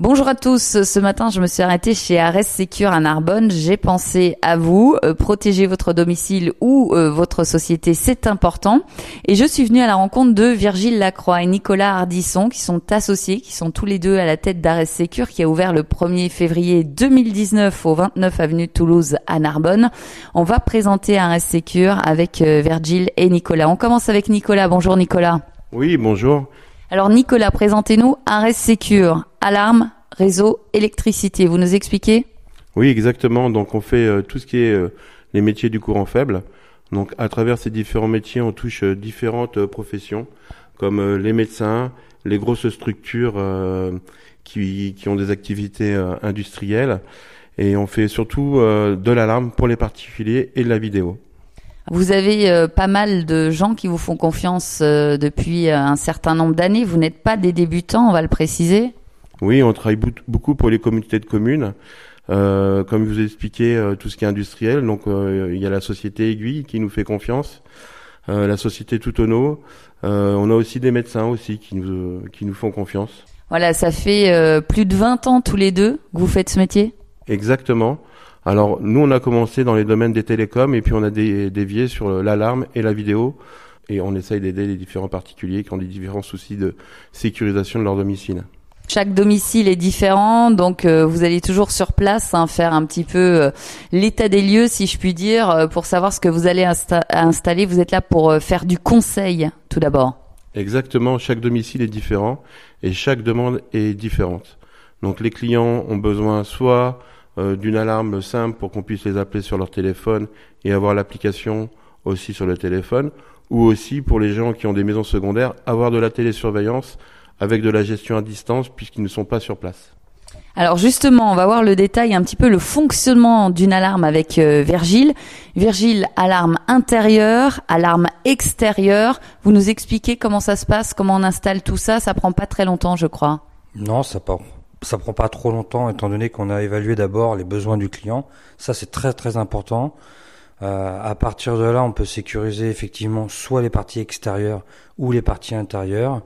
Bonjour à tous. Ce matin, je me suis arrêtée chez Arès Secure à Narbonne. J'ai pensé à vous. Protéger votre domicile ou votre société, c'est important. Et je suis venue à la rencontre de Virgile Lacroix et Nicolas Hardisson, qui sont associés, qui sont tous les deux à la tête d'Arès Secure, qui a ouvert le 1er février 2019 au 29 avenue de Toulouse à Narbonne. On va présenter Arès Secure avec Virgile et Nicolas. On commence avec Nicolas. Bonjour Nicolas. Oui, bonjour. Alors Nicolas, présentez-nous Arès Secure, alarme, réseau, électricité. Vous nous expliquez ? Oui, exactement. Donc on fait tout ce qui est les métiers du courant faible. Donc à travers ces différents métiers, on touche différentes professions, comme les médecins, les grosses structures qui ont des activités industrielles. Et on fait surtout de l'alarme pour les particuliers et de la vidéo. Vous avez pas mal de gens qui vous font confiance depuis un certain nombre d'années. Vous n'êtes pas des débutants, on va le préciser. Oui, on travaille beaucoup pour les communautés de communes. Comme je vous ai expliqué, tout ce qui est industriel. Donc, il y a la société Aiguille qui nous fait confiance, la société Toutonneau. On a aussi des médecins aussi qui nous font confiance. Voilà, ça fait plus de 20 ans tous les deux que vous faites ce métier ? Exactement. Alors, nous, on a commencé dans les domaines des télécoms et puis on a dévié sur l'alarme et la vidéo. Et on essaye d'aider les différents particuliers qui ont des différents soucis de sécurisation de leur domicile. Chaque domicile est différent, donc vous allez toujours sur place faire un petit peu l'état des lieux, si je puis dire, pour savoir ce que vous allez installer. Vous êtes là pour faire du conseil, tout d'abord. Exactement, chaque domicile est différent et chaque demande est différente. Donc les clients ont besoin soit d'une alarme simple pour qu'on puisse les appeler sur leur téléphone et avoir l'application aussi sur le téléphone, ou aussi pour les gens qui ont des maisons secondaires, avoir de la télésurveillance avec de la gestion à distance puisqu'ils ne sont pas sur place. Alors justement, on va voir le détail, un petit peu le fonctionnement d'une alarme avec Virgile. Virgile, alarme intérieure, alarme extérieure. Vous nous expliquez comment ça se passe, comment on installe tout ça. Ça prend pas très longtemps, je crois. Non, ça prend pas trop longtemps, étant donné qu'on a évalué d'abord les besoins du client. Ça, c'est très très important. À partir de là, on peut sécuriser effectivement soit les parties extérieures ou les parties intérieures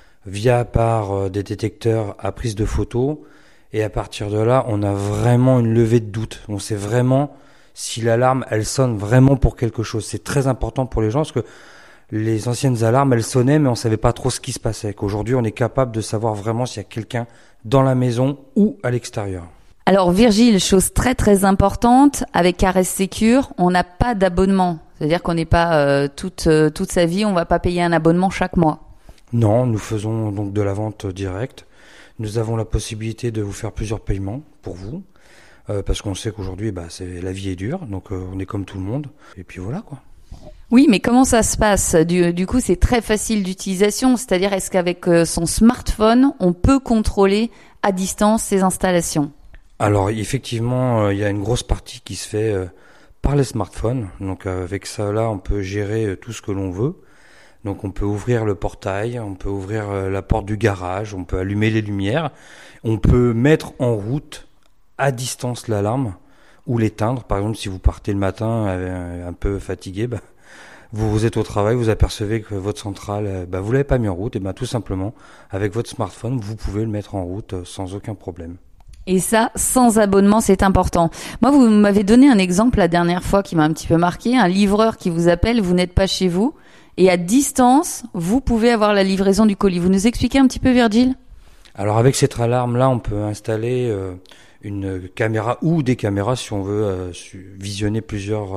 par des détecteurs à prise de photos. Et à partir de là, on a vraiment une levée de doute. On sait vraiment si l'alarme, elle sonne vraiment pour quelque chose. C'est très important pour les gens parce que les anciennes alarmes, elles sonnaient, mais on savait pas trop ce qui se passait. Qu'aujourd'hui, on est capable de savoir vraiment s'il y a quelqu'un dans la maison ou à l'extérieur. Alors Virgile, chose très très importante, avec Arès Secure, on n'a pas d'abonnement. C'est-à-dire qu'on n'est pas toute sa vie, on va pas payer un abonnement chaque mois. Non, nous faisons donc de la vente directe. Nous avons la possibilité de vous faire plusieurs paiements pour vous, parce qu'on sait qu'aujourd'hui, la vie est dure, donc on est comme tout le monde. Et puis voilà quoi. Oui, mais comment ça se passe ? Du coup, c'est très facile d'utilisation, c'est-à-dire est-ce qu'avec son smartphone, on peut contrôler à distance ses installations ? Alors effectivement, il y a une grosse partie qui se fait par les smartphones. Donc avec ça là, on peut gérer tout ce que l'on veut. Donc on peut ouvrir le portail, on peut ouvrir la porte du garage, on peut allumer les lumières, on peut mettre en route à distance l'alarme ou l'éteindre. Par exemple, si vous partez le matin un peu fatigué, vous êtes au travail, vous apercevez que votre centrale, vous l'avez pas mis en route, et tout simplement avec votre smartphone, vous pouvez le mettre en route sans aucun problème. Et ça, sans abonnement, c'est important. Moi, vous m'avez donné un exemple la dernière fois qui m'a un petit peu marqué. Un livreur qui vous appelle, vous n'êtes pas chez vous. Et à distance, vous pouvez avoir la livraison du colis. Vous nous expliquez un petit peu, Virgile ? Alors avec cette alarme-là, on peut installer une caméra ou des caméras si on veut visionner plusieurs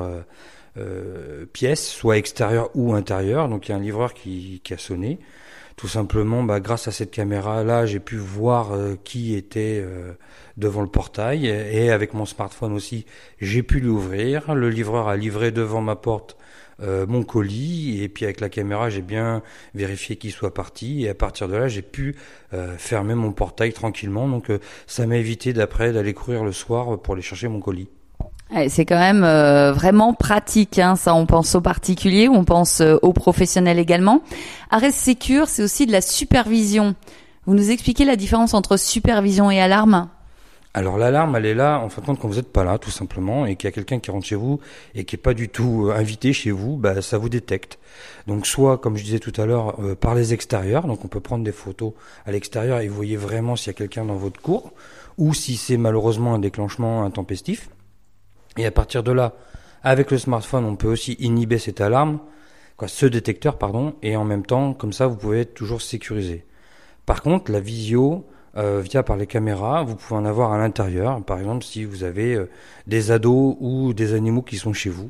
pièces, soit extérieures ou intérieures. Donc il y a un livreur qui a sonné. Tout simplement, grâce à cette caméra-là, j'ai pu voir qui était devant le portail. Et avec mon smartphone aussi, j'ai pu l'ouvrir. Le livreur a livré devant ma porte mon colis. Et puis avec la caméra, j'ai bien vérifié qu'il soit parti. Et à partir de là, j'ai pu fermer mon portail tranquillement. Donc ça m'a évité d'aller courir le soir pour aller chercher mon colis. C'est quand même vraiment pratique, ça. On pense aux particuliers, on pense aux professionnels également. Arès Secure, c'est aussi de la supervision. Vous nous expliquez la différence entre supervision et alarme ? Alors l'alarme, elle est là en fin de compte quand vous n'êtes pas là, tout simplement, et qu'il y a quelqu'un qui rentre chez vous et qui est pas du tout invité chez vous, bah ça vous détecte. Donc soit, comme je disais tout à l'heure, par les extérieurs, donc on peut prendre des photos à l'extérieur et vous voyez vraiment s'il y a quelqu'un dans votre cour, ou si c'est malheureusement un déclenchement intempestif. Et à partir de là, avec le smartphone, on peut aussi inhiber cette alarme, ce détecteur, pardon, et en même temps, comme ça, vous pouvez être toujours sécurisé. Par contre, la visio, via par les caméras, vous pouvez en avoir à l'intérieur. Par exemple, si vous avez des ados ou des animaux qui sont chez vous,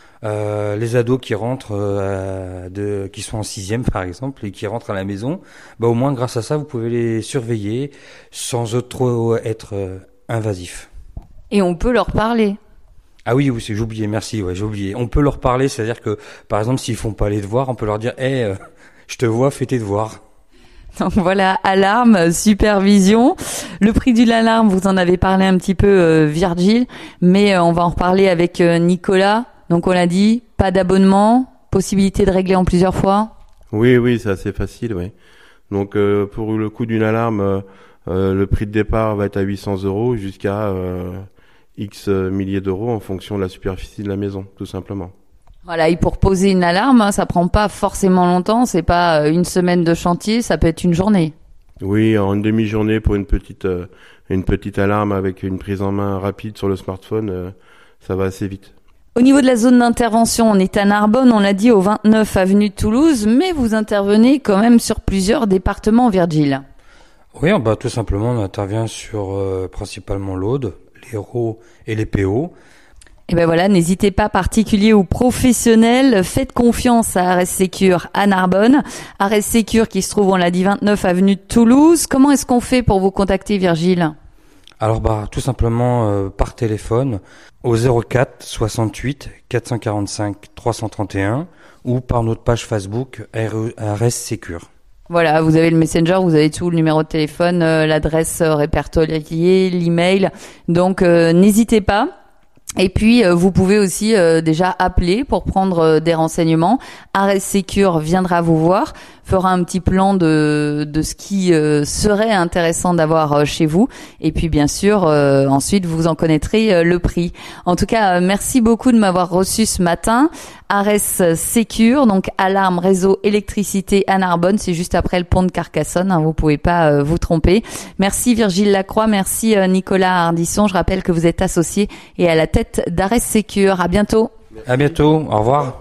les ados qui rentrent, qui sont en 6e par exemple, et qui rentrent à la maison, bah au moins grâce à ça, vous pouvez les surveiller sans trop être invasif. Et on peut leur parler. Ah oui, j'ai oublié, merci, j'ai oublié. On peut leur parler, c'est-à-dire que, par exemple, s'ils font pas les devoirs, on peut leur dire, je te vois, fais tes devoirs. Donc voilà, alarme, supervision. Le prix de l'alarme, vous en avez parlé un petit peu, Virgile, mais on va en reparler avec Nicolas. Donc on l'a dit, pas d'abonnement, possibilité de régler en plusieurs fois. Oui, c'est assez facile, oui. Donc pour le coût d'une alarme, le prix de départ va être à 800 € jusqu'à X milliers d'euros en fonction de la superficie de la maison, tout simplement. Voilà, et pour poser une alarme, ça prend pas forcément longtemps, c'est pas une semaine de chantier, ça peut être une journée. Oui, en une demi-journée pour une petite alarme avec une prise en main rapide sur le smartphone, ça va assez vite. Au niveau de la zone d'intervention, on est à Narbonne, on l'a dit, au 29 avenue de Toulouse, mais vous intervenez quand même sur plusieurs départements, Virgile. Oui, bah tout simplement, on intervient sur principalement l'Aude, l'Hérault et les PO. Et ben voilà, n'hésitez pas, particuliers ou professionnels, faites confiance à Arès Sécure à Narbonne. Arès Sécure qui se trouve, on l'a dit, 29 avenue de Toulouse. Comment est-ce qu'on fait pour vous contacter, Virgile ? Alors bah tout simplement par téléphone au 04 68 445 331 ou par notre page Facebook Arès Sécure. Voilà, vous avez le Messenger, vous avez tout, le numéro de téléphone, l'adresse répertoriée, l'email. Donc n'hésitez pas. Et puis vous pouvez aussi déjà appeler pour prendre des renseignements. Arès Sécure viendra vous voir, fera un petit plan de ce qui serait intéressant d'avoir chez vous. Et puis bien sûr, ensuite vous en connaîtrez le prix. En tout cas, merci beaucoup de m'avoir reçu ce matin. Arès Sécure, donc alarme, réseau, électricité à Narbonne, c'est juste après le pont de Carcassonne, hein, vous pouvez pas vous tromper. Merci Virgile Lacroix, merci Nicolas Hardisson. Je rappelle que vous êtes associé et à la tête d'Arès Sécure. À bientôt. À bientôt, au revoir.